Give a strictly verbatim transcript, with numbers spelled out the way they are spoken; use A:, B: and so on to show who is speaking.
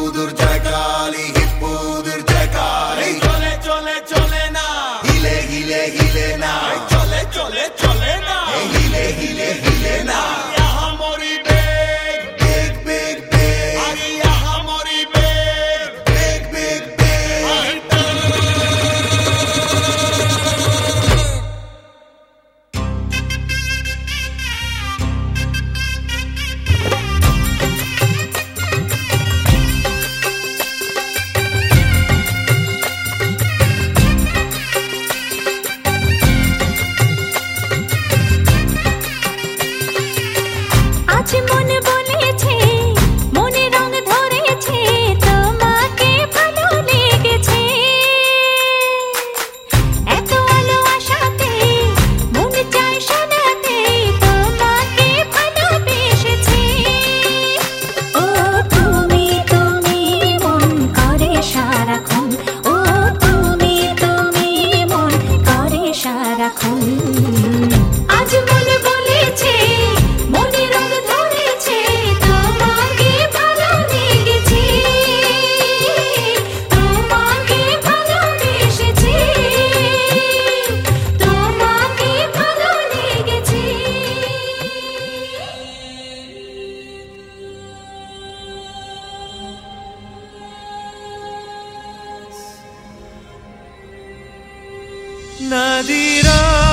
A: হিপ্পুদের জয়কালী হিপ্পুদের জয়কালী
B: চলে চলে চলে না
A: হিলে হিলে হিলে না
B: চলে চলে চলে না
A: হিলে হিলে হিলে না
B: यहाँ मोरी बेग
A: বেগ বেগ বেগ
B: अरे यहाँ मोरी बेग
A: বেগ বেগ বেগ
C: আজ মন বলেছে মনে রং ধরেছে তোমাকে ভালো লেগেছে এত আলো আশাতে মন চায় শোনাতে তোমাকে ভালোবেসেছে ও তুমি তুমি মন করে সারাক্ষণ ও তুমি তুমি মন করে সারাক্ষণ আজ মন বলেছে মনে রং ধরেছে তোমাকে ভালো লেগেছে তোমাকে ভালোবেসেছে তোমাকে ভালো লেগেছে
B: नदीरा